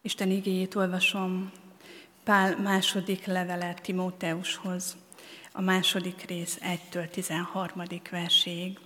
Isten igéjét olvasom Pál második levele Timóteushoz, a második rész 1-től 13. verséig.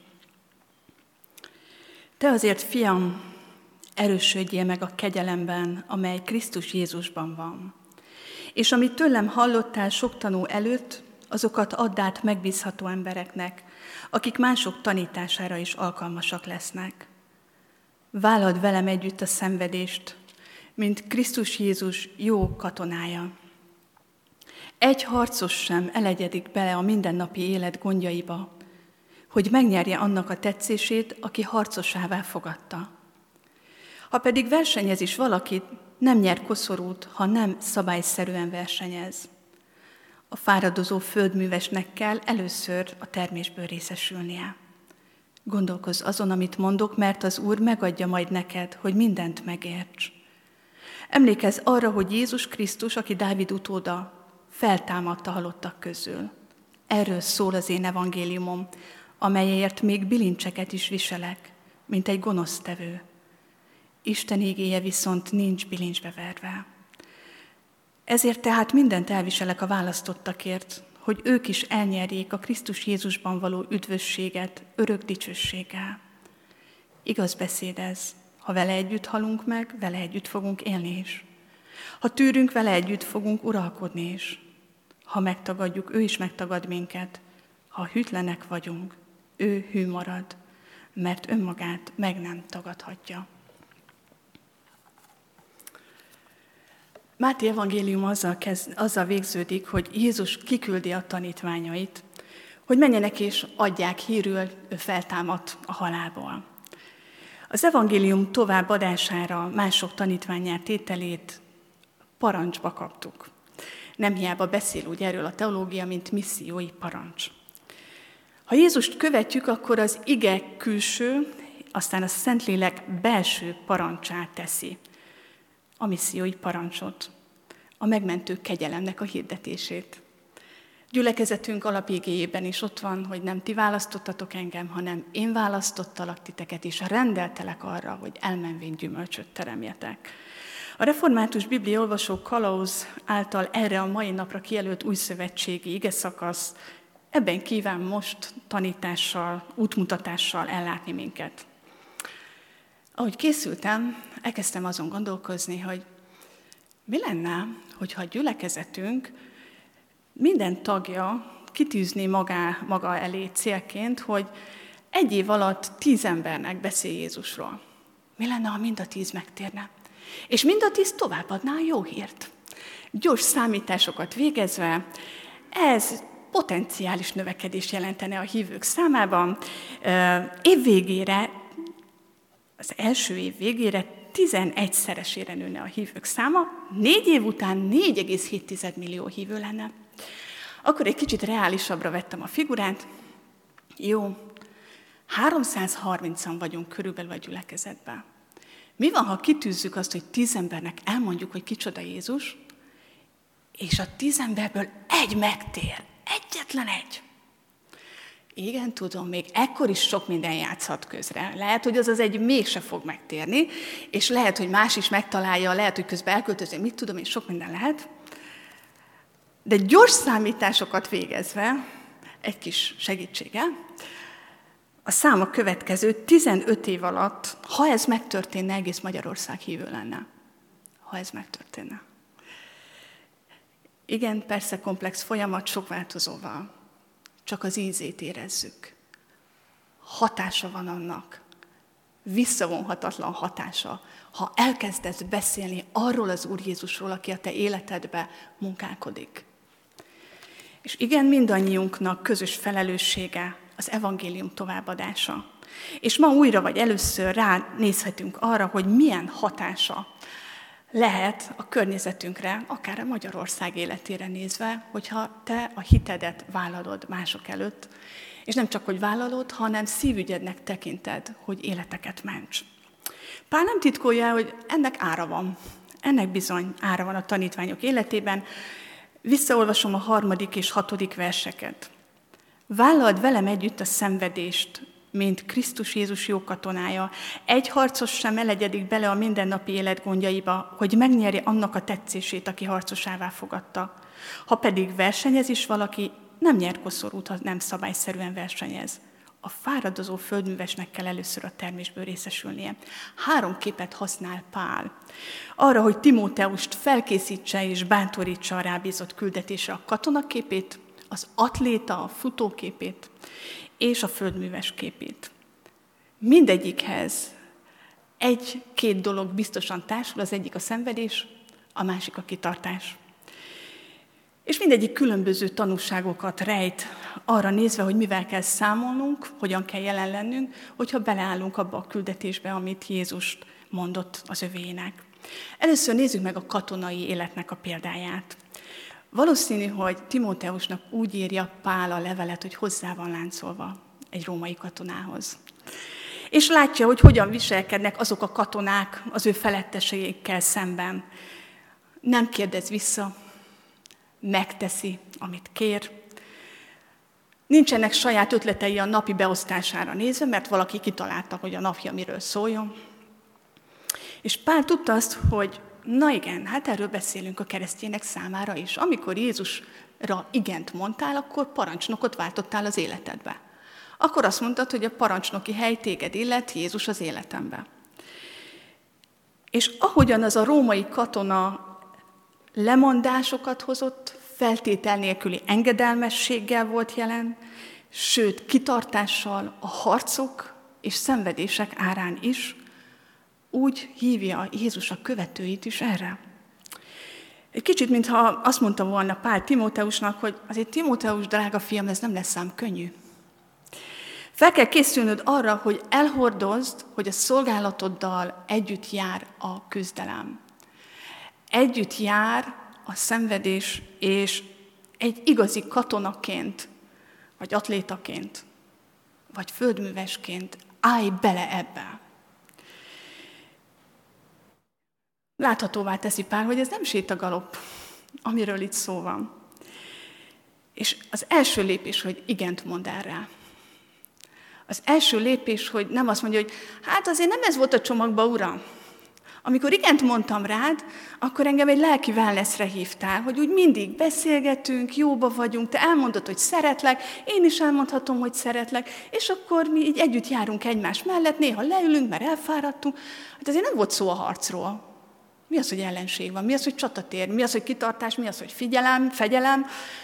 Te azért, fiam, erősödjél meg a kegyelemben, amely Krisztus Jézusban van. És amit tőlem hallottál sok tanú előtt, azokat add át megbízható embereknek, akik mások tanítására is alkalmasak lesznek. Vállald velem együtt a szenvedést, mint Krisztus Jézus jó katonája. Egy harcos sem elegyedik bele a mindennapi élet gondjaiba, hogy megnyerje annak a tetszését, aki harcosává fogadta. Ha pedig versenyez is valaki, nem nyer koszorút, ha nem szabályszerűen versenyez. A fáradozó földművesnek kell először a termésből részesülnie. Gondolkozz azon, amit mondok, mert az Úr megadja majd neked, hogy mindent megérts. Emlékezz arra, hogy Jézus Krisztus, aki Dávid utóda, feltámadta halottak közül. Erről szól az én evangéliumom, amelyért még bilincseket is viselek, mint egy gonosztevő. Isten igéje viszont nincs bilincsbe verve. Ezért tehát mindent elviselek a választottakért, hogy ők is elnyerjék a Krisztus Jézusban való üdvösséget örök dicsőséggel. Igaz beszéd ez, ha vele együtt halunk meg, vele együtt fogunk élni is. Ha tűrünk, vele együtt fogunk uralkodni is. Ha megtagadjuk, ő is megtagad minket. Ha hűtlenek vagyunk, ő hű marad, mert önmagát meg nem tagadhatja. Máté evangélium azzal végződik, hogy Jézus kiküldi a tanítványait, hogy menjenek és adják hírül, ő feltámadt a halálból. Az evangélium továbbadására, mások tanítvánnyá tételét parancsba kaptuk. Nem hiába beszél úgy erről a teológia, mint missziói parancs. Ha Jézust követjük, akkor az ige külső, aztán a Szentlélek belső parancsát teszi. A missziói parancsot, a megmentő kegyelemnek a hirdetését. Gyülekezetünk alapigéjében is ott van, hogy nem ti választottatok engem, hanem én választottalak titeket, és rendeltelek arra, hogy elmenvén gyümölcsöt teremjetek. A református bibliaolvasó kalauz által erre a mai napra kijelölt újszövetségi igeszakasz ebben kíván most tanítással, útmutatással ellátni minket. Ahogy készültem, elkezdtem azon gondolkozni, hogy mi lenne, hogyha a gyülekezetünk minden tagja kitűzné maga elé célként, hogy egy év alatt 10 embernek beszél Jézusról. Mi lenne, ha mind a 10 megtérne? És mind a 10 továbbadná a jó hírt. Gyors számításokat végezve, ez potenciális növekedés jelentene a hívők számában. Év végére, az első év végére 11-szeresére nőne a hívők száma, 4 év után 4,7 millió hívő lenne. Akkor egy kicsit reálisabbra vettem a figurát. Jó, 330-an vagyunk körülbelül a gyülekezetben. Mi van, ha kitűzzük azt, hogy 10 embernek elmondjuk, hogy kicsoda Jézus, és a 10 emberből egy megtér, egyetlen egy. Igen, tudom, még ekkor is sok minden játszhat közre. Lehet, hogy az egy mégse fog megtérni, és lehet, hogy más is megtalálja, lehet, hogy közben elköltözik, mit tudom én, sok minden lehet. De gyors számításokat végezve, egy kis segítséggel, a szám a következő: 15 év alatt, ha ez megtörténne, egész Magyarország hívő lenne. Ha ez megtörténne. Igen, persze komplex folyamat, sok változóval. Csak az ízét érezzük. Hatása van annak. Visszavonhatatlan hatása, ha elkezdesz beszélni arról az Úr Jézusról, aki a te életedbe munkálkodik. És igen, mindannyiunknak közös felelőssége az evangélium továbbadása. És ma újra vagy először ránézhetünk arra, hogy milyen hatása lehet a környezetünkre, akár a Magyarország életére nézve, hogyha te a hitedet vállalod mások előtt, és nem csak, hogy vállalod, hanem szívügyednek tekinted, hogy életeket ments. Pál nem titkolja, hogy ennek ára van. Ennek bizony ára van a tanítványok életében. Visszaolvasom a 3. és 6. verseket. Vállald velem együtt a szenvedést, mint Krisztus Jézus jó katonája. Egy harcos sem elegyedik bele a mindennapi élet gondjaiba, hogy megnyerje annak a tetszését, aki harcosává fogadta. Ha pedig versenyez is valaki, nem nyer koszorút, ha nem szabályszerűen versenyez. A fáradozó földművesnek kell először a termésből részesülnie. 3 képet használ Pál arra, hogy Timóteust felkészítse és bátorítsa a rábízott küldetésre: a katonaképét, az atléta, a futóképét és a földműves képét. Mindegyikhez 1-2 dolog biztosan társul, az egyik a szenvedés, a másik a kitartás. És mindegyik különböző tanúságokat rejt arra nézve, hogy mivel kell számolnunk, hogyan kell jelen lennünk, hogyha beleállunk abba a küldetésbe, amit Jézus mondott az övéinek. Először nézzük meg a katonai életnek a példáját. Valószínű, hogy Timóteusnak úgy írja Pál a levelet, hogy hozzá van láncolva egy római katonához. És látja, hogy hogyan viselkednek azok a katonák az ő feletteseikkel szemben. Nem kérdez vissza, megteszi, amit kér. Nincsenek saját ötletei a napi beosztására nézve, mert valaki kitalálta, hogy a napja miről szóljon. És Pál tudta azt, hogy na igen, hát erről beszélünk a keresztjének számára is. Amikor Jézusra igent mondtál, akkor parancsnokot váltottál az életedbe. Akkor azt mondtad, hogy a parancsnoki hely téged illet, Jézus az életembe. És ahogyan az a római katona lemondásokat hozott, feltétel nélküli engedelmességgel volt jelen, sőt, kitartással a harcok és szenvedések árán is, úgy hívja Jézus a követőit is erre. Egy kicsit, mintha azt mondta volna Pál Timóteusnak, hogy azért Timóteus, drága fiam, ez nem lesz ám könnyű. Fel kell készülnöd arra, hogy elhordozd, hogy a szolgálatoddal együtt jár a küzdelem. Együtt jár a szenvedés, és egy igazi katonaként, vagy atlétaként, vagy földművesként állj bele ebbe. Láthatóvá teszi Pál, hogy ez nem sétagalopp, amiről itt szó van. És az első lépés, hogy igent mond erre. Az első lépés, hogy nem azt mondja, hogy hát azért nem ez volt a csomagba, uram. Amikor igent mondtam rád, akkor engem egy lelki wellnessre hívtál, hogy úgy mindig beszélgetünk, jóba vagyunk, te elmondod, hogy szeretlek, én is elmondhatom, hogy szeretlek, és akkor mi így együtt járunk egymás mellett, néha leülünk, mert elfáradtunk. Hát azért nem volt szó a harcról. Mi az, hogy ellenség van? Mi az, hogy csatatér? Mi az, hogy kitartás? Mi az, hogy fegyelem?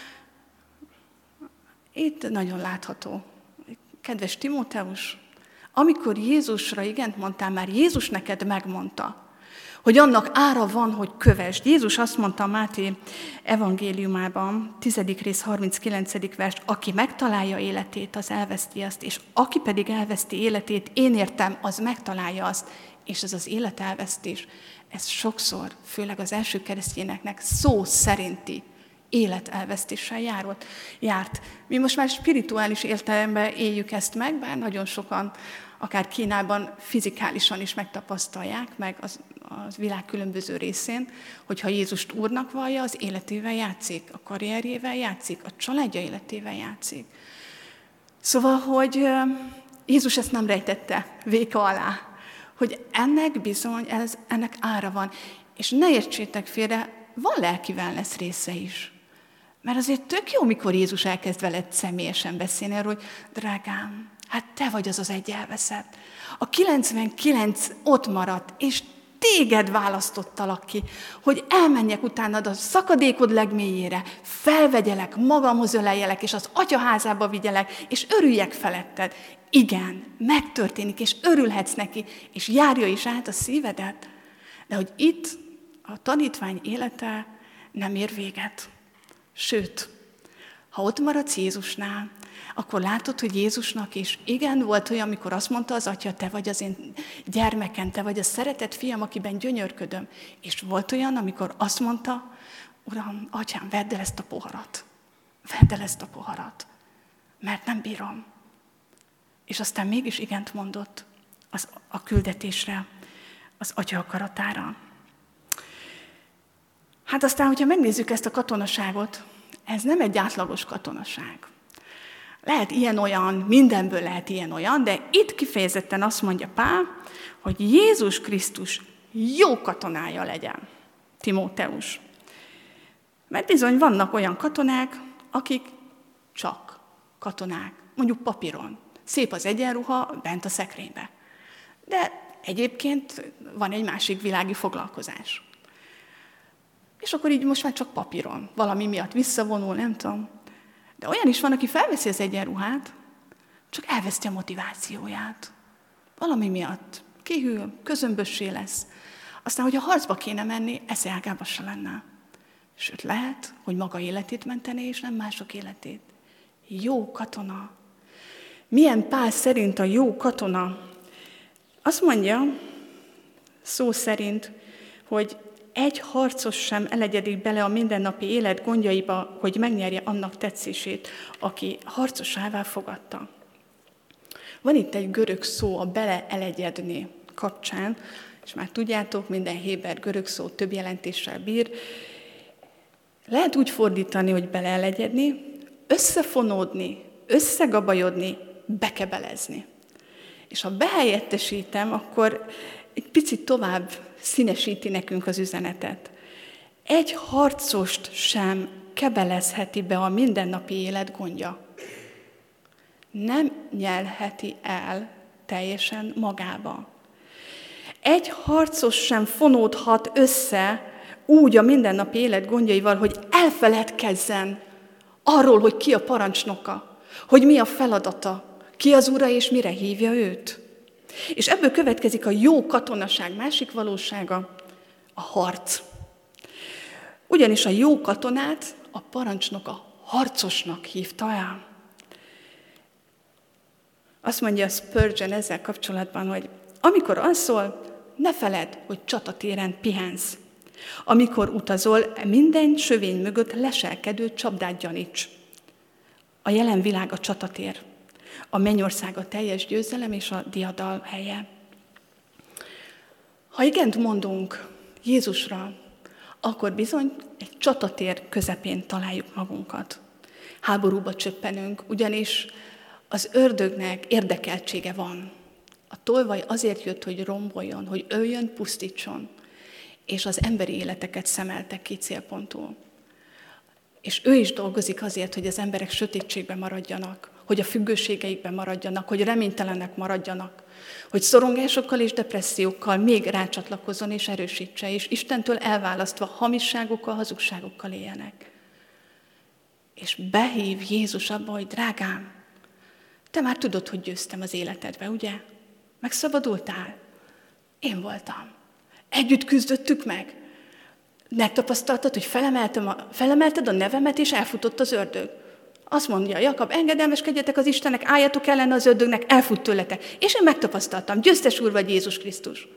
Itt nagyon látható. Kedves Timóteus, amikor Jézusra igent mondtál, már Jézus neked megmondta, hogy annak ára van, hogy kövesd. Jézus azt mondta a Máté evangéliumában, 10. rész 39. vers, aki megtalálja életét, az elveszti azt, és aki pedig elveszti életét, én értem, az megtalálja azt, és ez az életelvesztés. Ez sokszor, főleg az első keresztényeknek szó szerinti életelvesztéssel járt. Mi most már spirituális értelemben éljük ezt meg, bár nagyon sokan, akár Kínában fizikálisan is megtapasztalják, meg az világ különböző részén, hogyha Jézust Úrnak vallja, az életével játszik, a karrierjével játszik, a családja életével játszik. Szóval, hogy Jézus ezt nem rejtette véka alá, hogy ennek bizony, ennek ára van. És ne értsétek félre, van lelki wellness része is. Mert azért tök jó, mikor Jézus elkezd veled személyesen beszélni arról, hogy drágám, hát te vagy az egy elveszett. A 99 ott maradt, és téged választottalak ki, hogy elmenjek utánad a szakadékod legmélyére, felvegyelek, magamhoz öleljelek, és az atyaházába vigyelek, és örüljek feletted. Igen, megtörténik, és örülhetsz neki, és járja is át a szívedet. De hogy itt a tanítvány élete nem ér véget. Sőt, ha ott maradsz Jézusnál, akkor látod, hogy Jézusnak is igen volt olyan, amikor azt mondta az Atya, te vagy az én gyermekem, te vagy a szeretett fiam, akiben gyönyörködöm. És volt olyan, amikor azt mondta, Uram, Atyám, vedd el ezt a poharat. Vedd el ezt a poharat, mert nem bírom. És aztán mégis igent mondott a küldetésre, az Atya akaratára. Hát aztán, hogyha megnézzük ezt a katonaságot, ez nem egy átlagos katonaság. Lehet ilyen-olyan, mindenből lehet ilyen-olyan, de itt kifejezetten azt mondja Pál, hogy Jézus Krisztus jó katonája legyen, Timóteus. Mert bizony vannak olyan katonák, akik csak katonák, mondjuk papíron. Szép az egyenruha, bent a szekrénybe. De egyébként van egy másik világi foglalkozás. És akkor így most már csak papíron. Valami miatt visszavonul, nem tudom. De olyan is van, aki felveszi az egyenruhát, csak elveszti a motivációját. Valami miatt kihűl, közömbössé lesz. Aztán, hogy a harcba kéne menni, esze ágába se lenne. Sőt, lehet, hogy maga életét mentené, és nem mások életét. Jó katona. Milyen Pál szerint a jó katona? Azt mondja, szó szerint, hogy egy harcos sem elegyedik bele a mindennapi élet gondjaiba, hogy megnyerje annak tetszését, aki harcosává fogadta. Van itt egy görög szó a beleelegyedni kapcsán, és már tudjátok, minden héber görög szó több jelentéssel bír. Lehet úgy fordítani, hogy beleelegyedni, összefonódni, összegabajodni, bekebelezni. És ha behelyettesítem, akkor egy picit tovább színesíti nekünk az üzenetet. Egy harcost sem kebelezheti be a mindennapi élet gondja. Nem nyelheti el teljesen magába. Egy harcos sem fonódhat össze úgy a mindennapi élet gondjaival, hogy elfeledkezzen arról, hogy ki a parancsnoka, hogy mi a feladata, ki az ura és mire hívja őt. És ebből következik a jó katonaság másik valósága, a harc. Ugyanis a jó katonát a parancsnok a harcosnak hívta el. Azt mondja Spurgeon ezzel kapcsolatban, hogy amikor alszol, ne feledd, hogy csatatéren pihensz. Amikor utazol, minden sövény mögött leselkedő csapdát gyaníts. A jelen világ a csatatér. A mennyország a teljes győzelem és a diadal helye. Ha igent mondunk Jézusra, akkor bizony egy csatatér közepén találjuk magunkat. Háborúba csöppenünk, ugyanis az ördögnek érdekeltsége van. A tolvaj azért jött, hogy romboljon, hogy öljön, pusztítson, és az emberi életeket szemelte ki célpontul. És ő is dolgozik azért, hogy az emberek sötétségben maradjanak, hogy a függőségeikben maradjanak, hogy reménytelenek maradjanak, hogy szorongásokkal és depressziókkal még rácsatlakozzon és erősítse, és Istentől elválasztva hamisságokkal, hazugságokkal éljenek. És behív Jézus abba, hogy drágám, te már tudod, hogy győztem az életedbe, ugye? Megszabadultál? Én voltam. Együtt küzdöttük meg. Megtapasztaltad, hogy felemelted a nevemet, és elfutott az ördög. Azt mondja Jakab, engedelmeskedjetek az Istennek, álljatok ellen az ördögnek, elfut tőletek. És én megtapasztaltam, győztes Úr vagy Jézus Krisztus.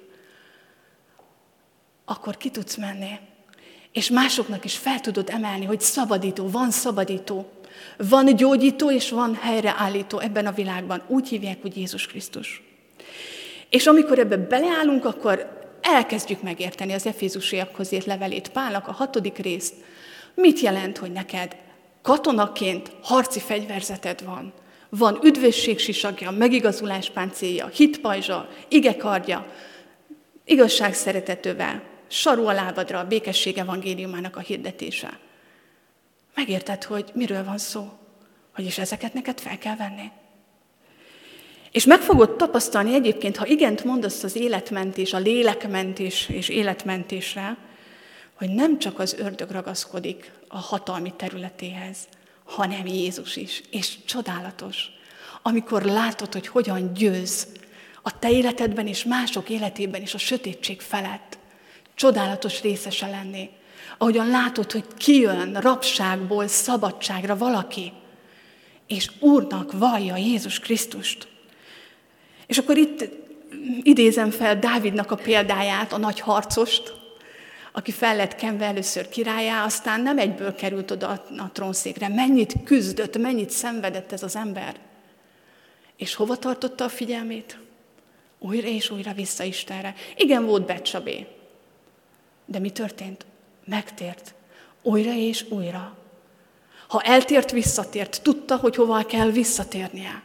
Akkor ki tudsz menni, és másoknak is fel tudod emelni, hogy szabadító, van gyógyító, és van helyreállító ebben a világban. Úgy hívják, hogy Jézus Krisztus. És amikor ebbe beleállunk, akkor elkezdjük megérteni az Efézusiakhoz írt levelét Pálnak, a 6. részt. Mit jelent, hogy neked katonaként harci fegyverzeted van? Van üdvösségsisakja, megigazulás páncélja, hitpajzsa, igekardja, igazság szeretetővel, saru a lábadra a békesség evangéliumának a hirdetése. Megérted, hogy miről van szó? Hogy is ezeket neked fel kell venni? És meg fogod tapasztalni egyébként, ha igent mondasz az életmentés, a lélekmentés és életmentésre, hogy nem csak az ördög ragaszkodik a hatalmi területéhez, hanem Jézus is. És csodálatos, amikor látod, hogy hogyan győz a te életedben és mások életében is a sötétség felett. Csodálatos részese lenni. Ahogyan látod, hogy kijön rabságból szabadságra valaki, és Úrnak vallja Jézus Krisztust. És akkor itt idézem fel Dávidnak a példáját, a nagy harcost, aki fel lett kenve először királlyá, aztán nem egyből került oda a trónszékre. Mennyit küzdött, mennyit szenvedett ez az ember. És hova tartotta a figyelmét? Újra és újra vissza Istenre. Igen, volt Betsabé. De mi történt? Megtért. Újra és újra. Ha eltért, visszatért. Tudta, hogy hova kell visszatérnie.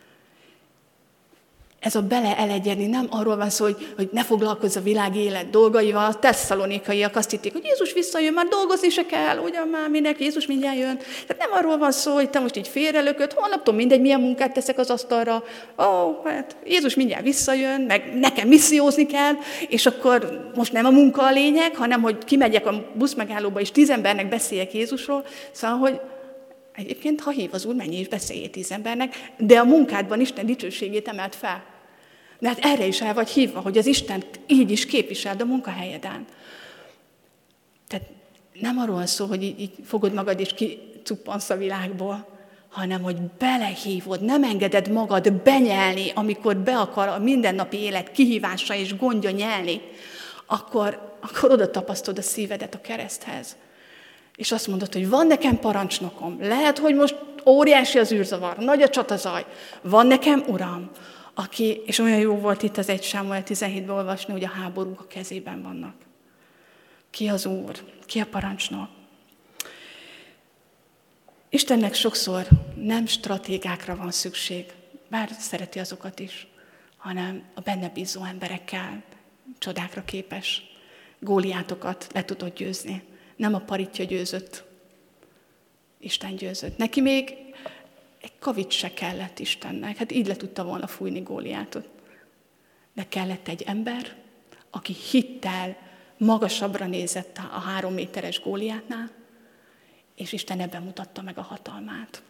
Ez a beleelegyedni nem arról van szó, hogy ne foglalkozz a világ élet dolgaival. A tesszalonikaiak azt hitték, hogy Jézus visszajön, már dolgozni se kell, ugyan már minek, Jézus mindjárt jön. Tehát nem arról van szó, hogy te most így félrelököd, holnaptól mindegy, milyen munkát teszek az asztalra. Hát Jézus mindjárt visszajön, meg nekem missziózni kell, és akkor most nem a munka a lényeg, hanem hogy kimegyek a buszmegállóba, és 10 embernek beszéljek Jézusról. Szóval, hogy egyébként, ha hív az Úr, menj és beszéljél 10 embernek, de a munkádban Isten dicsőségét emelt fel. De hát erre is el vagy hívva, hogy az Isten így is képviseld a munkahelyeden. Tehát nem arról szó, hogy így fogod magad és kicuppansz a világból, hanem hogy belehívod, nem engeded magad benyelni, amikor be akar a mindennapi élet kihívása és gondja nyelni, akkor oda tapasztod a szívedet a kereszthez. És azt mondod, hogy van nekem parancsnokom, lehet, hogy most óriási az űrzavar, nagy a csatazaj, van nekem Uram, aki, és olyan jó volt itt az 1 Sámuel 17-ben olvasni, hogy a háborúk a kezében vannak. Ki az Úr? Ki a parancsnok? Istennek sokszor nem stratégákra van szükség, bár szereti azokat is, hanem a benne bízó emberekkel csodákra képes. Góliátokat le tudott győzni. Nem a paritja győzött, Isten győzött. Neki még egy kavics se kellett Istennek. Hát így le tudta volna fújni Góliátot. De kellett egy ember, aki hittel magasabbra nézett a 3 méteres Góliátnál, és Isten ebben mutatta meg a hatalmát.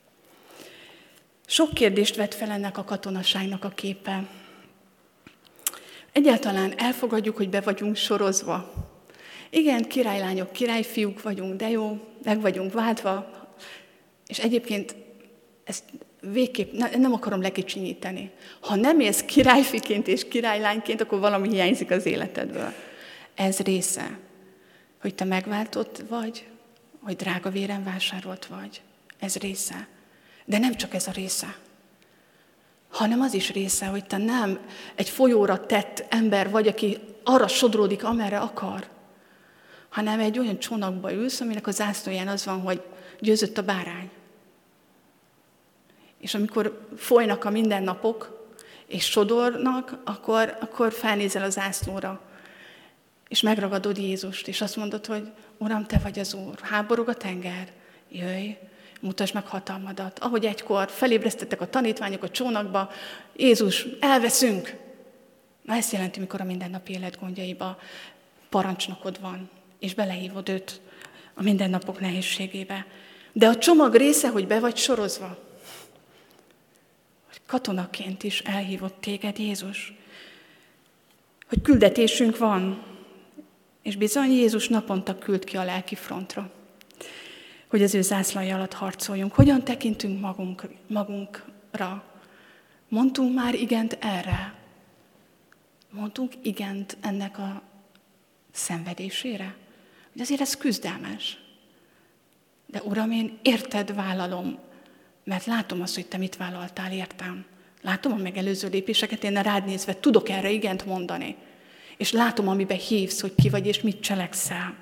Sok kérdést vett fel ennek a katonaságnak a képe. Egyáltalán elfogadjuk, hogy be vagyunk sorozva. Igen, királylányok, királyfiúk vagyunk, de jó, meg vagyunk váltva, és egyébként ezt végképp nem akarom lekicsinyíteni. Ha nem élsz királyfiként és királylányként, akkor valami hiányzik az életedből. Ez része, hogy te megváltott vagy, hogy drága véren vásárolt vagy. Ez része. De nem csak ez a része, hanem az is része, hogy te nem egy folyóra tett ember vagy, aki arra sodródik, amerre akar, hanem egy olyan csónakba ülsz, aminek a zászlóján az van, hogy győzött a bárány. És amikor folynak a mindennapok, és sodornak, akkor felnézel a zászlóra, és megragadod Jézust, és azt mondod, hogy Uram, te vagy az Úr, háborog a tenger, jöjj, mutasd meg hatalmadat. Ahogy egykor felébresztettek a tanítványok a csónakba, Jézus, elveszünk. Na ezt jelenti, mikor a mindennapi élet gondjaiba parancsnokod van, és belehívod őt a mindennapok nehézségébe. De a csomag része, hogy be vagy sorozva. Hogy katonaként is elhívott téged Jézus. Hogy küldetésünk van, és bizony Jézus naponta küld ki a lelki frontra, hogy az ő zászlaja alatt harcoljunk. Hogyan tekintünk magunkra? Mondtunk már igent erre? Mondtunk igent ennek a szenvedésére? Hogy azért ez küzdelmes. De Uram, én érted vállalom, mert látom azt, hogy te mit vállaltál, értem. Látom a megelőző lépéseket, én rád nézve tudok erre igent mondani. És látom, amiben hívsz, hogy ki vagy és mit cselekszel.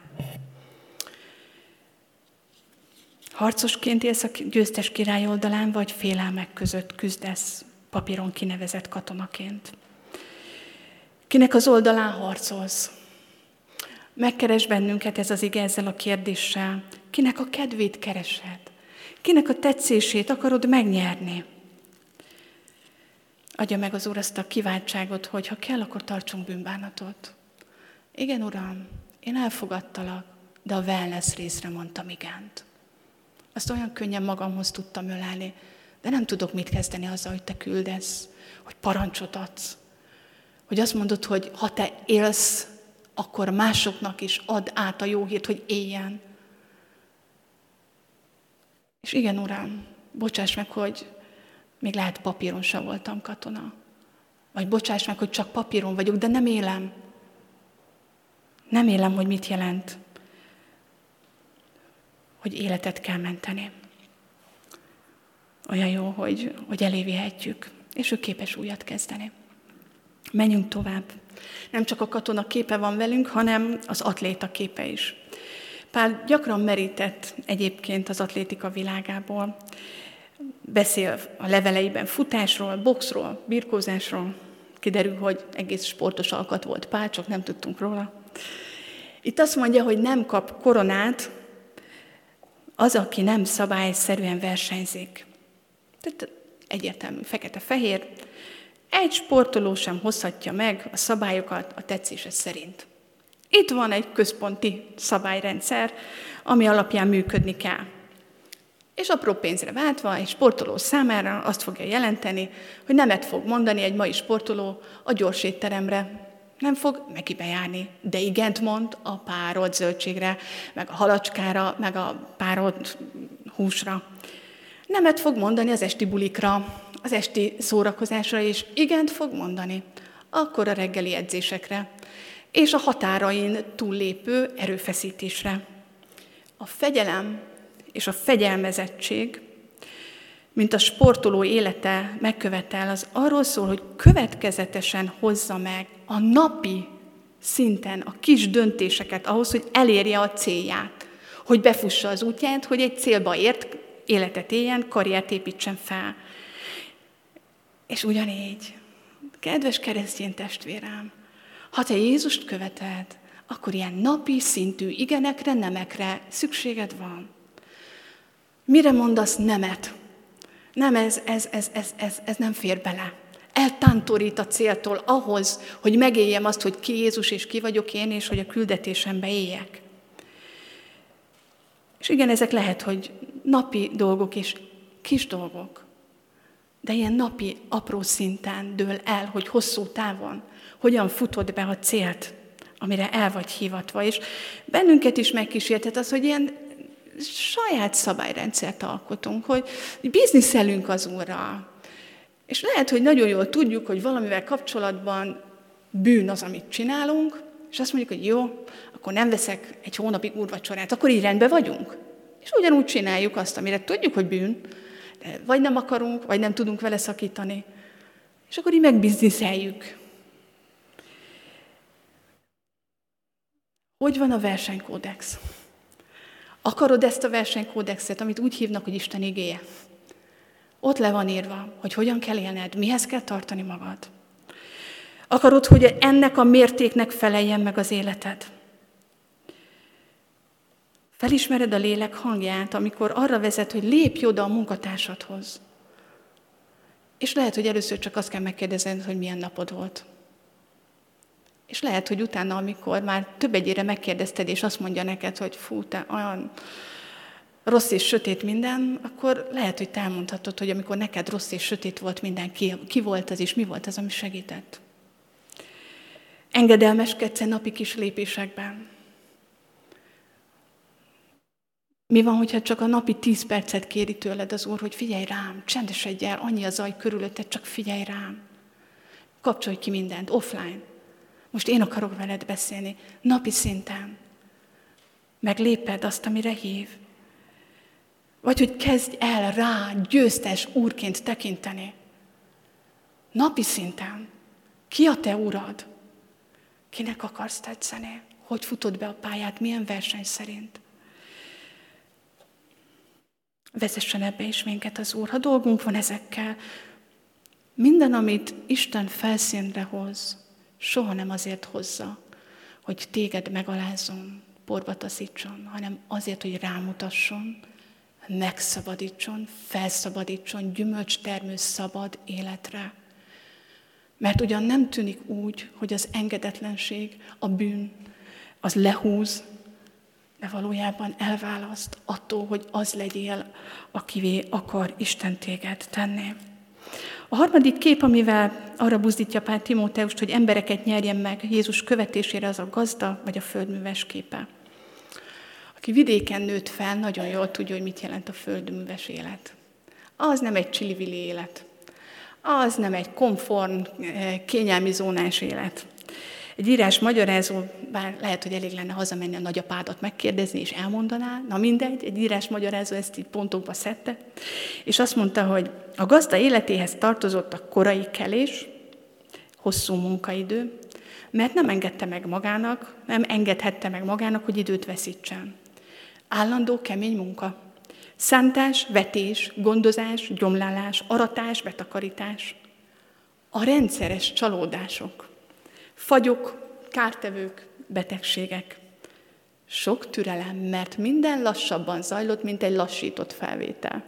Harcosként élsz a győztes király oldalán, vagy félelmek között küzdesz papíron kinevezett katonaként. Kinek az oldalán harcolsz? Megkeres bennünket ez az ige ezzel a kérdéssel. Kinek a kedvét keresed? Kinek a tetszését akarod megnyerni? Adja meg az Úr azt a kiváltságot, hogy ha kell, akkor tartsunk bűnbánatot. Igen, Uram, én elfogadtalak, de a wellness részre mondtam igent. Azt olyan könnyen magamhoz tudtam ölelni, de nem tudok mit kezdeni azzal, hogy te küldesz, hogy parancsot adsz. Hogy azt mondod, hogy ha te élsz, akkor másoknak is add át a jó hírt, hogy éljen. És igen, Uram, bocsáss meg, hogy még lehet papíron sem voltam katona. Vagy bocsáss meg, hogy csak papíron vagyok, de nem élem. Nem élem, hogy mit jelent, hogy életet kell menteni. Olyan jó, hogy elévihetjük, és ő képes újat kezdeni. Menjünk tovább. Nem csak a katona képe van velünk, hanem az atléta képe is. Pál gyakran merített egyébként az atlétika világából. Beszél a leveleiben futásról, boxról, birkózásról. Kiderül, hogy egész sportos alkat volt Pál, csak nem tudtunk róla. Itt azt mondja, hogy nem kap koronát az, aki nem szabályszerűen versenyzik. Tehát egyértelmű, fekete-fehér. Egy sportoló sem hozhatja meg a szabályokat a tetszése szerint. Itt van egy központi szabályrendszer, ami alapján működni kell. És apró pénzre váltva egy sportoló számára azt fogja jelenteni, hogy nemet fog mondani egy mai sportoló a gyors étteremre. Nem fog Mekibe járni, de igent mond a párolt zöldségre, meg a halacskára, meg a párolt húsra. Nemet fog mondani az esti bulikra, az esti szórakozásra, és igent fog mondani akkor a reggeli edzésekre, és a határain túllépő erőfeszítésre. A fegyelem és a fegyelmezettség, mint a sportoló élete megkövetel, az arról szól, hogy következetesen hozza meg a napi szinten a kis döntéseket ahhoz, hogy elérje a célját, hogy befussa az útját, hogy egy célba ért, életet éljen, karriert építsen fel. És ugyanígy, kedves keresztény testvérem, ha te Jézust követed, akkor ilyen napi szintű igenekre, nemekre szükséged van. Mire mondasz nemet? Nem, ez nem fér bele. Eltántorít a céltól ahhoz, hogy megéljem azt, hogy ki Jézus és ki vagyok én, és hogy a küldetésembe éljek. És igen, ezek lehet, hogy napi dolgok és kis dolgok, de ilyen napi, apró szinten dől el, hogy hosszú távon hogyan futod be a célt, amire el vagy hivatva. És bennünket is megkísértet az, hogy ilyen saját szabályrendszert alkotunk, hogy bizniszelünk az Úrral. És lehet, hogy nagyon jól tudjuk, hogy valamivel kapcsolatban bűn az, amit csinálunk, és azt mondjuk, hogy jó, akkor nem veszek egy hónapig úrvacsorát, akkor így rendben vagyunk. És ugyanúgy csináljuk azt, amire tudjuk, hogy bűn, de vagy nem akarunk, vagy nem tudunk vele szakítani. És akkor így megbizniszeljük. Hogy van a versenykódex? Akarod ezt a versenykódexet, amit úgy hívnak, hogy Isten igéje? Ott le van írva, hogy hogyan kell élned, mihez kell tartani magad. Akarod, hogy ennek a mértéknek feleljen meg az életed? Felismered a lélek hangját, amikor arra vezet, hogy lépj oda a munkatársadhoz. És lehet, hogy először csak azt kell megkérdezned, hogy milyen napod volt. És lehet, hogy utána, amikor már több egyére megkérdezted, és azt mondja neked, hogy fú, te olyan rossz és sötét minden, akkor lehet, hogy te elmondhatod, hogy amikor neked rossz és sötét volt minden, ki volt az, és mi volt az, ami segített. Engedelmeskedsz napi kis lépésekben. Mi van, hogyha csak a napi 10 percet kéri tőled az Úr, hogy figyelj rám, csendesedj el, annyi a zaj körülötted, csak figyelj rám. Kapcsolj ki mindent, offline. Most én akarok veled beszélni, napi szinten. Megléped azt, amire hív. Vagy hogy kezdj el rá győztes úrként tekinteni. Napi szinten. Ki a te urad? Kinek akarsz tetszeni? Hogy futod be a pályát? Milyen verseny szerint? Vezessen ebbe is minket az Úr. Ha dolgunk van ezekkel, minden, amit Isten felszínre hoz, soha nem azért hozza, hogy téged megalázzon, porba taszítson, hanem azért, hogy rámutasson, megszabadítson, felszabadítson, gyümölcstermő szabad életre. Mert ugyan nem tűnik úgy, hogy az engedetlenség, a bűn, az lehúz, de valójában elválaszt attól, hogy az legyél, akivé akar Isten téged tenni. A harmadik kép, amivel arra buzdítja Pál Timóteust, hogy embereket nyerjen meg Jézus követésére, az a gazda vagy a földműves képe. Aki vidéken nőtt fel, nagyon jól tudja, hogy mit jelent a földműves élet. Az nem egy csili-vili élet. Az nem egy konform, kényelmi zónás élet. Egy írás magyarázó, bár lehet, hogy elég lenne hazamenni a nagyapádat megkérdezni, és elmondaná, na mindegy, egy írás magyarázó ezt így pontokba szedte, és azt mondta, hogy a gazda életéhez tartozott a korai kelés, hosszú munkaidő, mert nem engedhette meg magának, hogy időt veszítsen. állandó kemény munka. Szántás, vetés, gondozás, gyomlálás, aratás, betakarítás. A rendszeres csalódások, fagyok, kártevők, betegségek. Sok türelem, mert minden lassabban zajlott, mint egy lassított felvétel.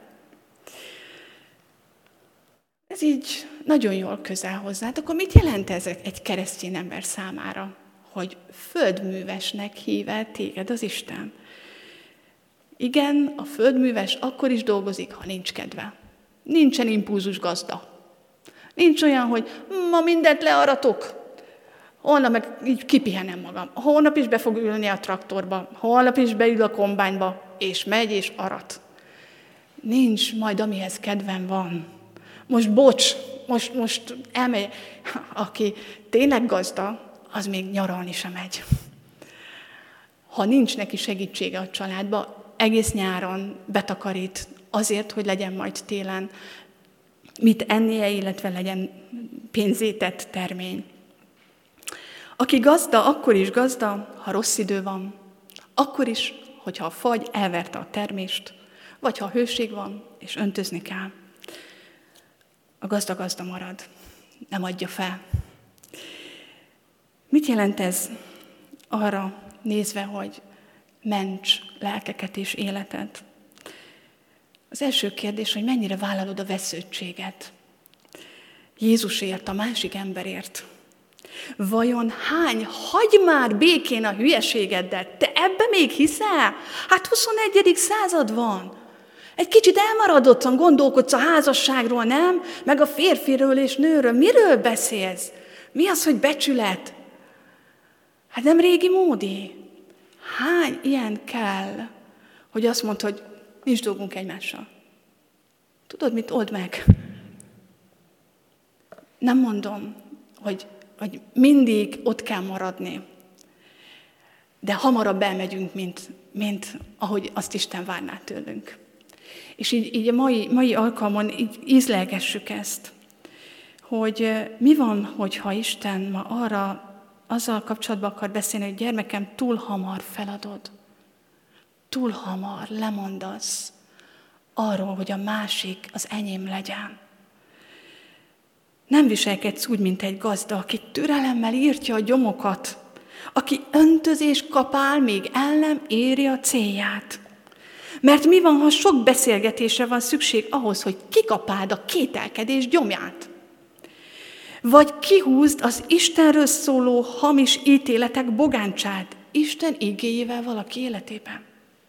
Ez így nagyon jól közel hozzád. Akkor mit jelent ez egy keresztény ember számára? Hogy földművesnek hív el téged az Isten. Igen, a földműves akkor is dolgozik, ha nincs kedve. Nincsen impulzus gazda. Nincs olyan, hogy ma mindent learatok, holnap meg így kipihenem magam. Holnap is be fog ülni a traktorba, holnap is beül a kombányba, és megy és arat. Nincs majd, amihez kedvem van. Most bocs, most elmegy. Aki tényleg gazda, az még nyaralni sem megy. Ha nincs neki segítsége a családba, egész nyáron betakarít azért, hogy legyen majd télen mit ennie, illetve legyen pénzétett termény. Aki gazda, akkor is gazda, ha rossz idő van. Akkor is, hogyha a fagy elverte a termést, vagy ha hőség van, és öntözni kell. A gazda marad, nem adja fel. Mit jelent ez arra nézve, hogy ments lelkeket és életet? Az első kérdés, hogy mennyire vállalod a vesződtséget. Jézusért, a másik emberért. Vajon hány, hagyj már békén a hülyeségeddel, te ebbe még hiszel? Hát 21. század van. Egy kicsit elmaradottan gondolkodsz a házasságról, nem? Meg a férfiről és nőről. Miről beszélsz? Mi az, hogy becsület? Hát nem régi módi. Hány ilyen kell, hogy azt mondd, hogy nincs dolgunk egymással. Tudod, mit? Old meg. Nem mondom, hogy mindig ott kell maradni. De hamarabb elmegyünk, mint ahogy azt Isten várná tőlünk. És így a mai alkalmon így ízlelgessük ezt, hogy mi van, hogyha Isten ma azzal kapcsolatban akar beszélni, hogy gyermekem, túl hamar feladod. Túl hamar lemondasz arról, hogy a másik az enyém legyen. Nem viselkedsz úgy, mint egy gazda, aki türelemmel írtja a gyomokat, aki öntözés kapál, még el nem éri a célját. Mert mi van, ha sok beszélgetésre van szükség ahhoz, hogy kikapáld a kételkedés gyomját? Vagy kihúzd az Istenről szóló hamis ítéletek bogáncsát Isten igéjével valaki életében?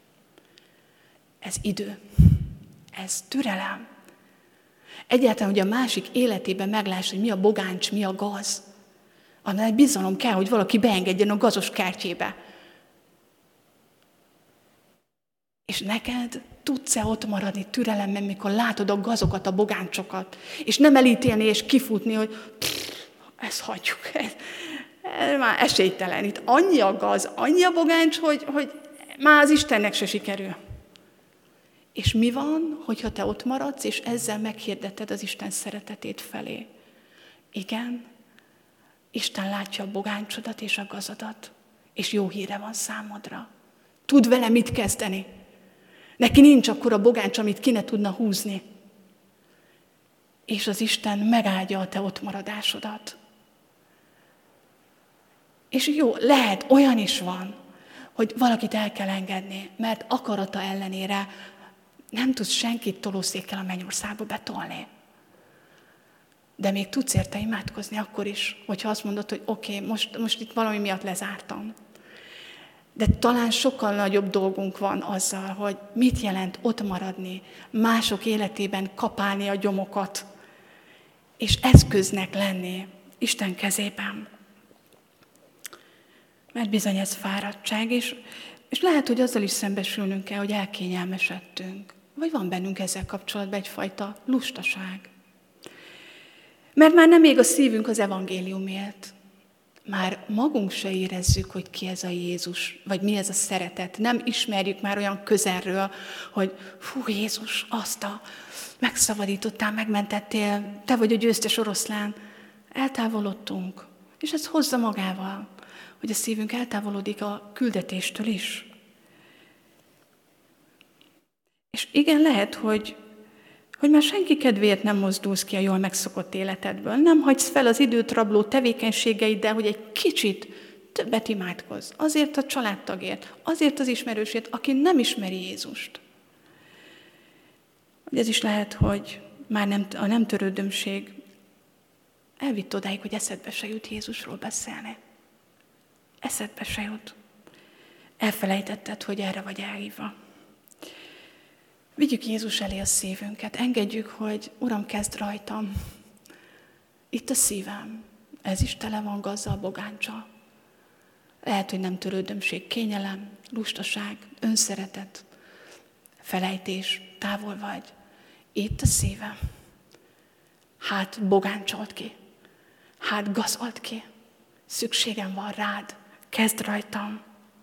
Ez idő. Ez türelem. Egyáltalán, hogy a másik életében megláss, hogy mi a bogáncs, mi a gaz. Annál egy bizalom kell, hogy valaki beengedjen a gazos kertjébe. És neked tudsz-e ott maradni türelemben, mikor látod a gazokat, a bogáncsokat, és nem elítélni és kifutni, hogy ezt hagyjuk, ez már esélytelen. Itt annyi a gaz, annyi a bogáncs, hogy már az Istennek se sikerül. És mi van, hogyha te ott maradsz, és ezzel meghirdeted az Isten szeretetét felé? Igen, Isten látja a bogáncsodat és a gazadat, és jó híre van számodra. Tud vele mit kezdeni. Neki nincs akkora bogáncs, amit ki ne tudna húzni. És az Isten megáldja a te ott maradásodat. És jó, lehet, olyan is van, hogy valakit el kell engedni, mert akarata ellenére nem tudsz senkit tolószékkel a mennyországba betolni. De még tudsz érte imádkozni akkor is, hogyha azt mondod, hogy oké, most itt valami miatt lezártam. De talán sokkal nagyobb dolgunk van azzal, hogy mit jelent ott maradni, mások életében kapálni a gyomokat, és eszköznek lenni Isten kezében. Mert bizony ez fáradtság, és lehet, hogy azzal is szembesülnünk kell, hogy elkényelmesedtünk. Vagy van bennünk ezzel kapcsolatban egyfajta lustaság. Mert már nem ég a szívünk az evangéliumért. Már magunk se érezzük, hogy ki ez a Jézus, vagy mi ez a szeretet. Nem ismerjük már olyan közelről, hogy fú, Jézus, megszabadítottál, megmentettél, te vagy a győztes oroszlán. Eltávolodtunk, és ez hozza magával, hogy a szívünk eltávolodik a küldetéstől is. És igen, lehet, hogy már senki kedvéért nem mozdulsz ki a jól megszokott életedből. Nem hagysz fel az időt rabló tevékenységeiddel, hogy egy kicsit többet imádkozz. Azért a családtagért, azért az ismerősért, aki nem ismeri Jézust. Ez is lehet, hogy már a nem törődömség elvitt odáig, hogy eszedbe se jut Jézusról beszélni. Eszedbe se jut. Elfelejtetted, hogy erre vagy elhívva. Vigyük Jézus elé a szívünket, engedjük, hogy Uram, kezd rajtam. Itt a szívem, ez is tele van gazzal, bogáncsal. Lehet, hogy nem törődömség, kényelem, lustaság, önszeretet, felejtés, távol vagy. Itt a szívem. Hát bogáncsolt ki, hát gazolt ki. Szükségem van rád, kezd rajtam.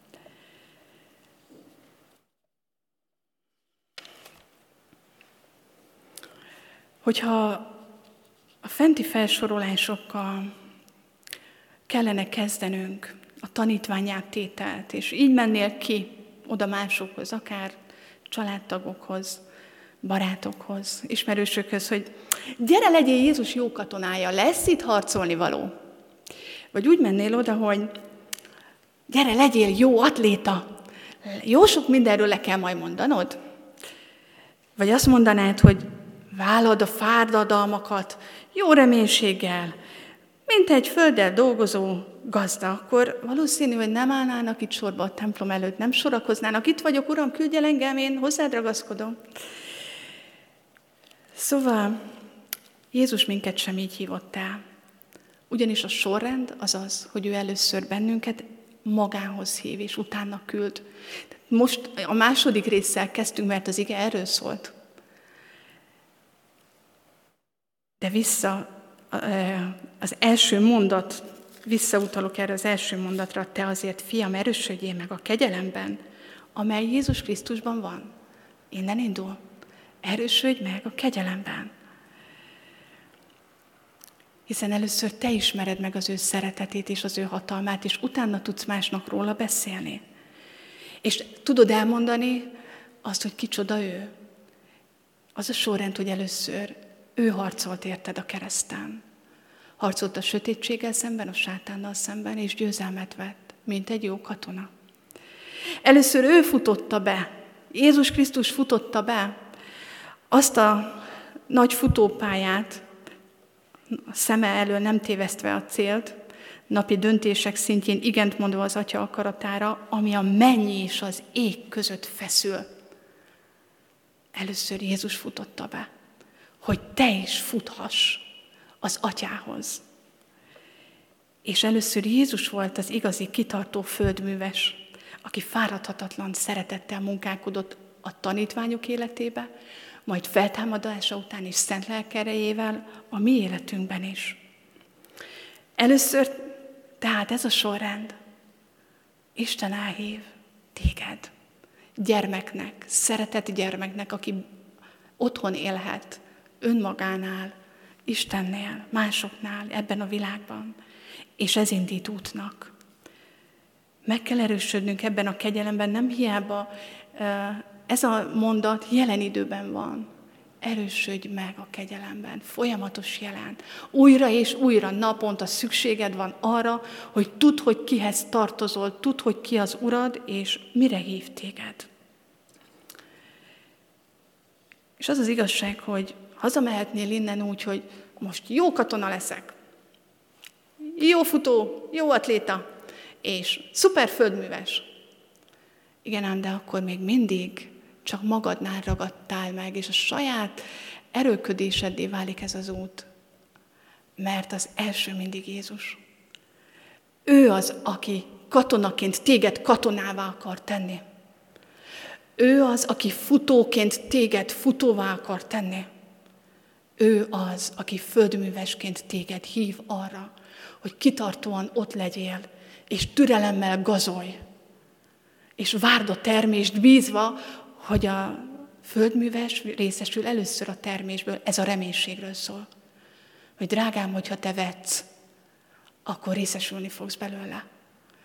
Hogyha a fenti felsorolásokkal kellene kezdenünk a tanítványáttételt, és így mennél ki oda másokhoz, akár családtagokhoz, barátokhoz, ismerősökhöz, hogy gyere, legyél Jézus jó katonája, lesz itt harcolni való. Vagy úgy mennél oda, hogy gyere, legyél jó atléta, jó sok mindenről le kell majd mondanod. Vagy azt mondanád, hogy vállad a fáradalmakat jó reménységgel, mint egy földdel dolgozó gazda, akkor valószínű, hogy nem állnának itt sorba a templom előtt, nem sorakoznának. Itt vagyok, Uram, küldj el engem, én hozzád ragaszkodom. Szóval Jézus minket sem így hívott el. Ugyanis a sorrend az az, hogy ő először bennünket magához hív, és utána küld. Most a második résszel kezdtünk, mert az ige erről szólt. De az első mondat, visszautalok erre az első mondatra, te azért, fiam, erősödjél meg a kegyelemben, amely Jézus Krisztusban van. Innen indul. Erősödj meg a kegyelemben. Hiszen először te ismered meg az ő szeretetét és az ő hatalmát, és utána tudsz másnak róla beszélni. És tudod elmondani azt, hogy kicsoda ő. Az a sorrend, hogy először ő harcolt érted a kereszten. Harcolt a sötétséggel szemben, a sátánnal szemben, és győzelmet vett, mint egy jó katona. Először ő futotta be, Jézus Krisztus futotta be azt a nagy futópályát, a szeme elől nem tévesztve a célt, napi döntések szintjén igent mondva az Atya akaratára, ami a menny és az ég között feszül. Először Jézus futotta be, hogy te is futhass az Atyához. És először Jézus volt az igazi, kitartó földműves, aki fáradhatatlan szeretettel munkálkodott a tanítványok életébe, majd feltámadása után is szent lelk erejével a mi életünkben is. Először tehát ez a sorrend. Isten elhív téged, gyermeknek, szeretett gyermeknek, aki otthon élhet, önmagánál, Istennél, másoknál, ebben a világban, és ez indít útnak. Meg kell erősödnünk ebben a kegyelemben, nem hiába ez a mondat jelen időben van. Erősödj meg a kegyelemben, folyamatos jelen. Újra és újra naponta szükséged van arra, hogy tudd, hogy kihez tartozol, tudd, hogy ki az Urad, és mire hív téged. És az az igazság, hogy hazamehetnél innen úgy, hogy most jó katona leszek, jó futó, jó atléta, és szuper földműves. Igen ám, de akkor még mindig csak magadnál ragadtál meg, és a saját erőködéseddé válik ez az út. Mert az első mindig Jézus. Ő az, aki katonaként téged katonává akar tenni. Ő az, aki futóként téged futóvá akar tenni. Ő az, aki földművesként téged hív arra, hogy kitartóan ott legyél, és türelemmel gazolj, és várd a termést bízva, hogy a földműves részesül először a termésből. Ez a reménységről szól. Hogy drágám, hogyha te vetsz, akkor részesülni fogsz belőle.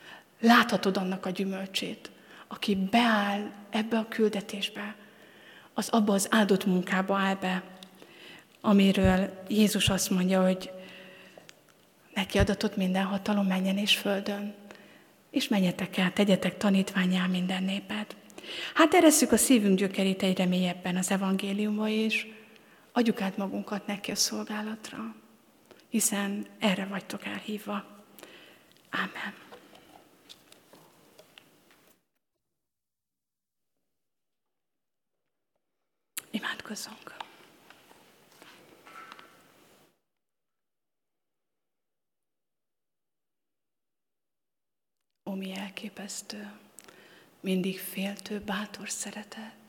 Láthatod annak a gyümölcsét, aki beáll ebbe a küldetésbe, az abba az áldott munkába áll be, amiről Jézus azt mondja, hogy neki adatott minden hatalom mennyen és földön, és menjetek el, tegyetek tanítvánnyá minden népet. Hát eresszük a szívünk gyökerét egyre mélyebben az evangéliumba, és adjuk át magunkat neki a szolgálatra, hiszen erre vagytok elhívva. Ámen. Imádkozzunk. Ó, mi elképesztő, mindig féltő, bátor szeretet.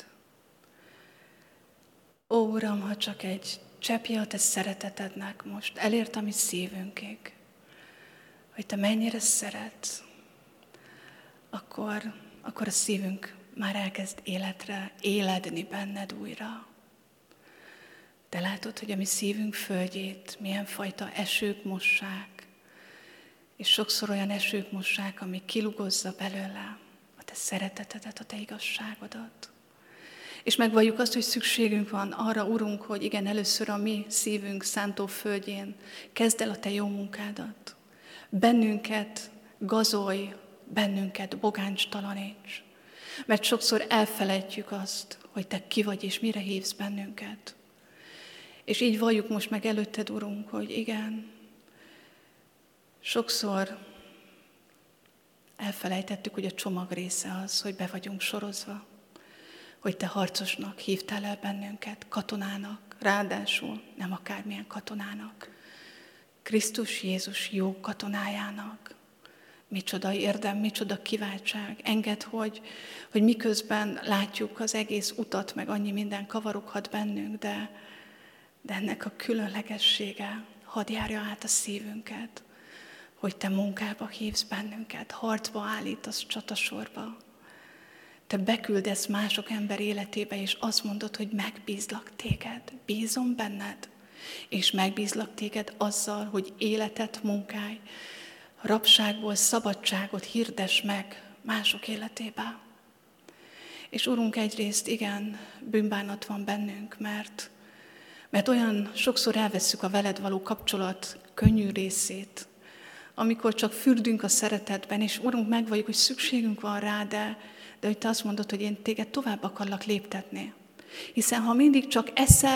Ó, Uram, ha csak egy cseppje a te szeretetednek most elért a mi szívünkig, hogy te mennyire szeretsz, akkor a szívünk már elkezd éledni benned újra. Te látod, hogy a mi szívünk földjét milyen fajta esők mossák, és sokszor olyan esők mossák, ami kilugozza belőle a te szeretetedet, a te igazságodat. És megvalljuk azt, hogy szükségünk van arra, Urunk, hogy igen, először a mi szívünk szántó földjén kezd el a te jó munkádat. Bennünket gazolj, bennünket bogáncstalaníts. Mert sokszor elfelejtjük azt, hogy te ki vagy és mire hívsz bennünket. És így valljuk most meg előtted, Urunk, hogy igen, sokszor elfelejtettük, hogy a csomag része az, hogy be vagyunk sorozva, hogy te harcosnak hívtál el bennünket, katonának, ráadásul nem akármilyen katonának, Krisztus Jézus jó katonájának. Micsoda érdem, micsoda kiváltság. Engedd, hogy miközben látjuk az egész utat, meg annyi minden kavaroghat bennünk, de ennek a különlegessége hadd járja át a szívünket, hogy te munkába hívsz bennünket, harcba állítasz, csatasorba. Te beküldesz mások ember életébe, és azt mondod, hogy megbízlak téged, bízom benned, és megbízlak téged azzal, hogy életet munkálj, rabságból szabadságot hirdess meg mások életébe. És Urunk, egyrészt igen, bűnbánat van bennünk, mert olyan sokszor elvesszük a veled való kapcsolat könnyű részét, amikor csak fürdünk a szeretetben, és Urunk, megvalljuk, hogy szükségünk van rá, de hogy te azt mondod, hogy én téged tovább akarlak léptetni. Hiszen ha mindig csak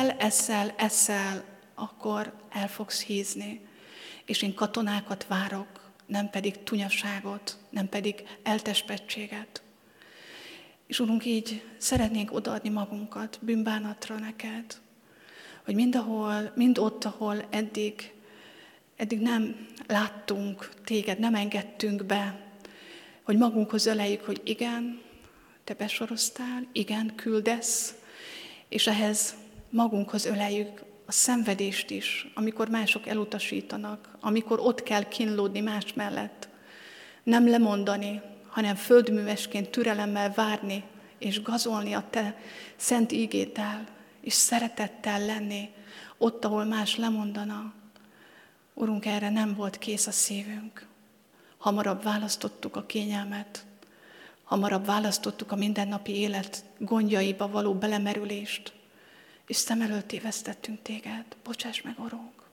eszel, akkor el fogsz hízni. És én katonákat várok, nem pedig tunyaságot, nem pedig eltespettséget. És Urunk, így szeretnénk odaadni magunkat bűnbánatra neked, hogy mind ott, ahol eddig nem láttunk téged, nem engedtünk be, hogy magunkhoz öleljük, hogy igen, te besoroztál, igen, küldesz, és ehhez magunkhoz öleljük a szenvedést is, amikor mások elutasítanak, amikor ott kell kínlódni más mellett. Nem lemondani, hanem földművesként türelemmel várni, és gazolni a te szent ígéddel, és szeretettel lenni, ott, ahol más lemondana. Urunk, erre nem volt kész a szívünk. Hamarabb választottuk a kényelmet, hamarabb választottuk a mindennapi élet gondjaiba való belemerülést, és szem előtt tévesztettünk téged. Bocsáss meg, Urunk!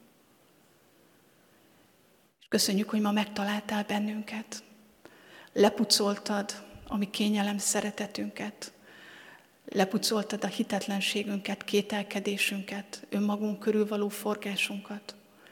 És köszönjük, hogy ma megtaláltál bennünket. Lepucoltad a mi kényelem szeretetünket, lepucoltad a hitetlenségünket, kételkedésünket, önmagunk körül való forgásunkat.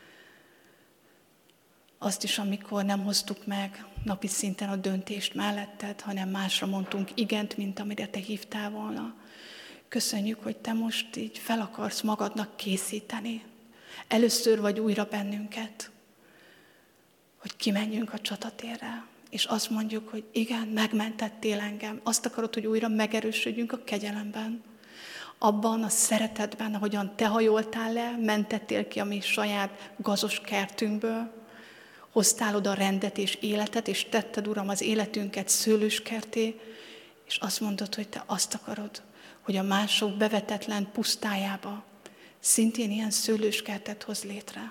Azt is, amikor nem hoztuk meg napi szinten a döntést melletted, hanem másra mondtunk igent, mint amire te hívtál volna. Köszönjük, hogy te most így fel akarsz magadnak készíteni. Először vagy újra bennünket, hogy kimenjünk a csatatérre, és azt mondjuk, hogy igen, megmentettél engem. Azt akarod, hogy újra megerősödjünk a kegyelemben. Abban a szeretetben, ahogyan te hajoltál le, mentettél ki a mi saját gazos kertünkből, hoztál oda rendet és életet, és tetted, Uram, az életünket szőlőskertté, és azt mondod, hogy te azt akarod, hogy a mások bevetetlen pusztájába szintén ilyen szőlőskertet hoz létre.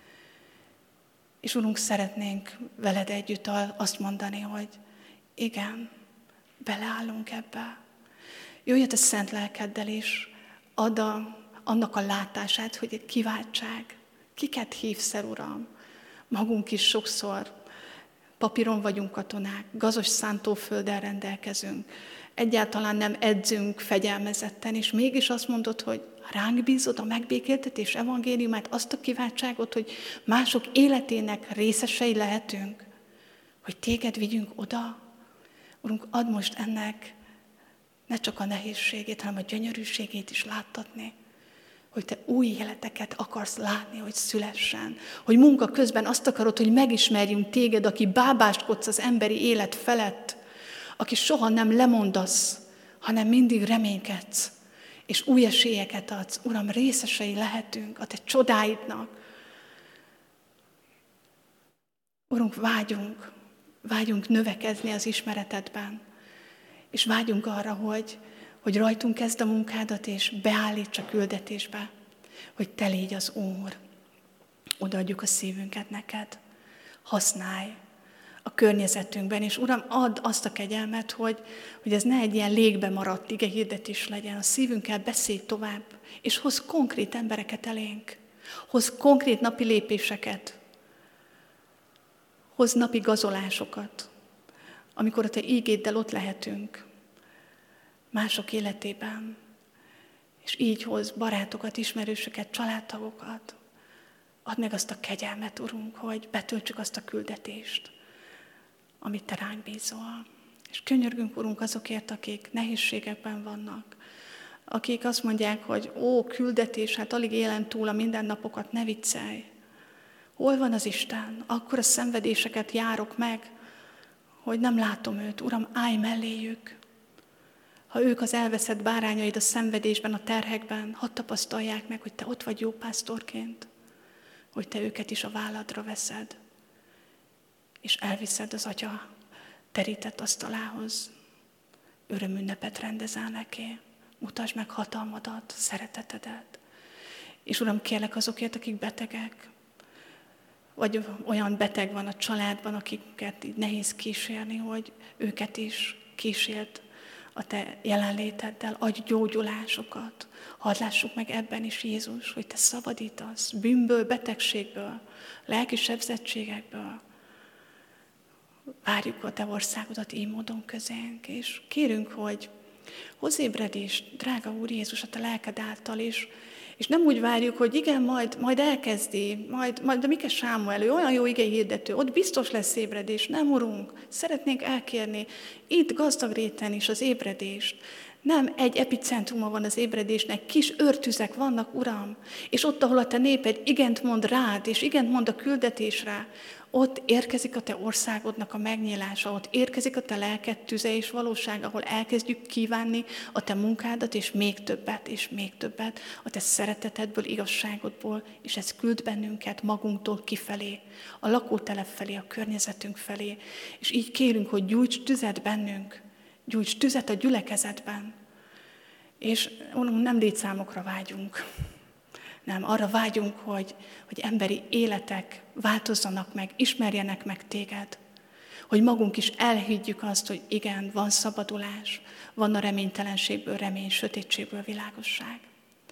És Urunk, szeretnénk veled együtt azt mondani, hogy igen, beleállunk ebbe. Jöjj a te szent lelkeddel, és add annak a látását, hogy egy kiváltság. Kiket hívsz el, Uram? Magunk is sokszor papíron vagyunk katonák, gazos szántófölddel rendelkezünk, egyáltalán nem edzünk fegyelmezetten, és mégis azt mondod, hogy ránk bízod a megbékéltetés evangéliumát, azt a kiváltságot, hogy mások életének részesei lehetünk, hogy téged vigyünk oda. Urunk, add most ennek ne csak a nehézségét, hanem a gyönyörűségét is láttatni, hogy te új életeket akarsz látni, hogy szülessen, hogy munka közben azt akarod, hogy megismerjünk téged, aki bábáskodsz az emberi élet felett, aki soha nem lemondasz, hanem mindig reménykedsz, és új esélyeket adsz. Uram, részesei lehetünk a te csodáidnak. Urunk, vágyunk növekedni az ismeretedben, és vágyunk arra, hogy rajtunk kezd a munkádat, és beállíts a küldetésbe, hogy te légy az Úr. Odaadjuk a szívünket neked. Használj a környezetünkben, és Uram, add azt a kegyelmet, hogy ez ne egy ilyen légbe maradt igehirdetés legyen. A szívünkkel beszélj tovább, és hozz konkrét embereket elénk. Hozz konkrét napi lépéseket. Hozz napi gazolásokat, amikor a te ígéddel ott lehetünk mások életében, és így hozz barátokat, ismerősöket, családtagokat. Add meg azt a kegyelmet, Urunk, hogy betöltsük azt a küldetést, amit te ránk bízol. És könyörgünk, Urunk, azokért, akik nehézségekben vannak, akik azt mondják, hogy küldetés, hát alig élem túl a mindennapokat, ne viccelj. Hol van az Isten? Akkora szenvedéseket járok meg, hogy nem látom őt. Uram, állj melléjük. Ha ők az elveszett bárányaid a szenvedésben, a terhekben, hadd tapasztalják meg, hogy te ott vagy jó pásztorként, hogy te őket is a válladra veszed, és elviszed az Atya terített asztalához. Örömünnepet rendezel neki. Mutasd meg hatalmadat, szeretetedet. És Uram, kérlek azokért, akik betegek, vagy olyan beteg van a családban, akiket így nehéz kísérni, hogy őket is kísért a te jelenléteddel, adj gyógyulásokat. Hadd lássuk meg ebben is, Jézus, hogy te szabadítasz bűnből, betegségből, lelki sebzettségekből. Várjuk a te országodat így módon közénk, és kérünk, hogy hozz ébredést, drága Úr Jézus, a te lelked által is, és nem úgy várjuk, hogy igen, majd elkezdi, majd a Mike Sámuel, ő olyan jó igehirdető, ott biztos lesz ébredés. Nem, Urunk, szeretnénk elkérni itt gazdag réten is az ébredést. Nem egy epicentruma van az ébredésnek, kis őrtüzek vannak, Uram, és ott, ahol a te néped igent mond rád, és igent mond a küldetésre, ott érkezik a te országodnak a megnyílása, ott érkezik a te lelked tüze és valóság, ahol elkezdjük kívánni a te munkádat, és még többet, a te szeretetedből, igazságodból, és ez küld bennünket magunktól kifelé, a lakótelep felé, a környezetünk felé, és így kérünk, hogy gyújts tüzet bennünk, gyújts tüzet a gyülekezetben, és nem létszámokra vágyunk, nem, arra vágyunk, hogy emberi életek változzanak meg, ismerjenek meg téged, hogy magunk is elhiggyük azt, hogy igen, van szabadulás, van a reménytelenségből remény, sötétségből világosság.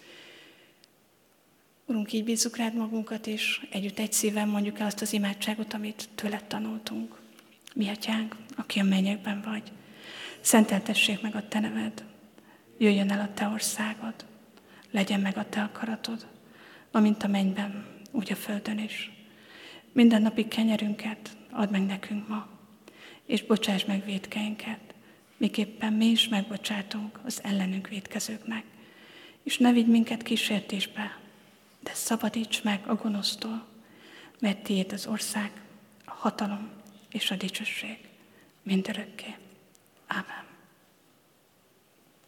Urunk, így bízzuk rád magunkat, és együtt egy szívvel mondjuk el azt az imádságot, amit tőled tanultunk. Mi Atyánk, aki a mennyekben vagy, szenteltessék meg a te neved, jöjjön el a te országod, legyen meg a te akaratod, amint a mennyben, úgy a földön is. Mindennapi kenyerünket add meg nekünk ma, és bocsáss meg vétkeinket, miképpen mi is megbocsátunk az ellenünk vétkezőknek. És ne vigy minket kísértésbe, de szabadíts meg a gonosztól, mert tiéd az ország, a hatalom és a dicsőség mindörökké. Ámen.